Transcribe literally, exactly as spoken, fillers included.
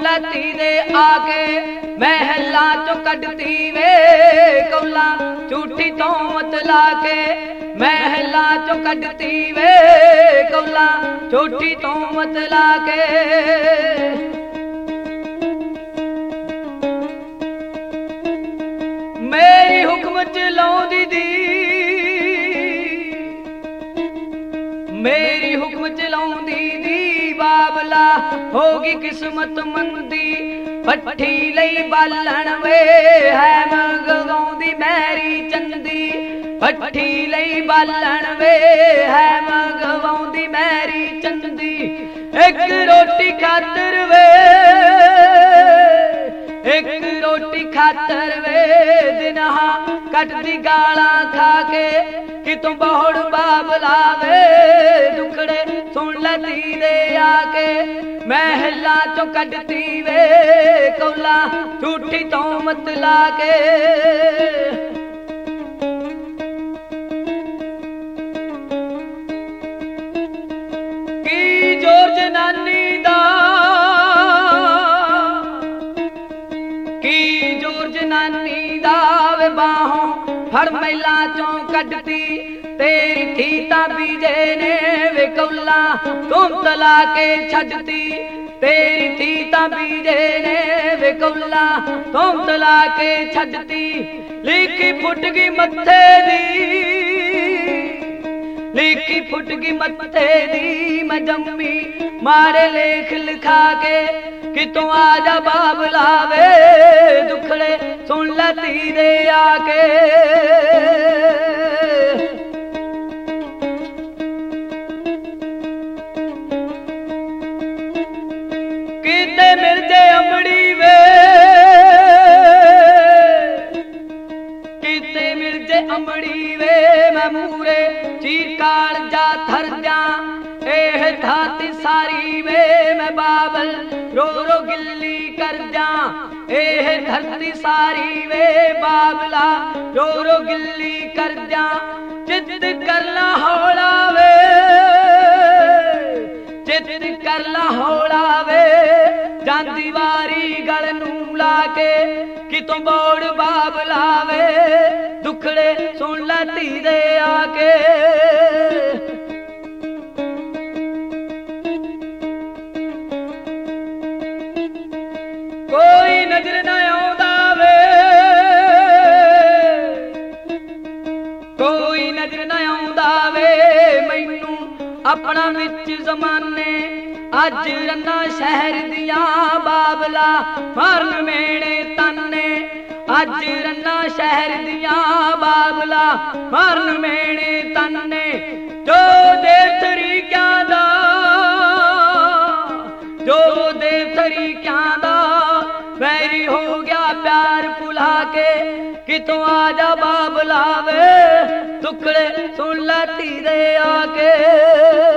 ਲੈ ਧੀ ਦੇ ਆਕੇ ਮਹਿਲਾਂ ਚੋਂ ਕੱਢਤੀ ਵੇ ਕੌਲਾ ਝੂਠੀ ਤੋਮਤ ਲਾ ਕੇ ਮਹਿਲਾਂ ਚੋਂ ਕੱਢਤੀ ਵੇ ਕੌਲਾ ਝੂਠੀ ਤੋਮਤ ਲਾ ਕੇ ਮੇਰੀ ਹੁਕਮ ਚਲਾਉਂਦੀ ਦੀ मेरी हुक्म चलाउंदी दी बाबला होगी किस्मत मंदी पट्ठी लई बालण वे है मंगवाउंदी मेरी चंदी पट्ठी लई बालण वे है मंगवाउंदी मेरी चंदी एक रोटी खातर वे एक रोटी खातर वे दिनहा कटदी गाला खा के कि तू बहुड़ बाबला वे दुखड़े सुन लै धी दे आके महला चो कटती वे कौला झूठी तोमत ला के की जोर जनानी दा की जोर जनानी दा वे बाहों फड़ मैला चों कटती तेरी थी बीजे ने वे कौला तुम तला के छड़ती तेरी थी बीजे ने वे कौला तुम तला के छड़ती लिखी फुट गई मत्थे दी लिखी फुट गई मत्थे दी मैं जम्मी मारे लेख लिखा के कि तू आजा बाबला वे दुखड़े सुन लै धी दे आके किते मिल जे अमड़ी वे किते मिल जे अमड़ी वे मैं मूरे चीकाल जा थर जा एह धाती सारी वे मैं बाबल रो रो गिल्ली कर जा एह धरती सारी वे बाबला रो रो गिल्ली कर जा चित करला हौला वे चित करला हौला वे जांदी वारी गल नू ला के कि तू बोड़ बाबला वे दुखड़े सुन लै धी दे आके कोई नजर न आउंदा वे कोई नजर न आउंदा वे मैनू अपना विच जमाने अज रन्ना शहर दिया बाबला मरन मेणे ताने अज रन्ना शहर दिया बाबला मरन मेणे ताने जो देव तरीक्यां दा जो देव तरीक्यां दा वैरी हो गया प्यार भुला के कि तू आजा बाबला वे दुखड़े सुन लै धी दे आके।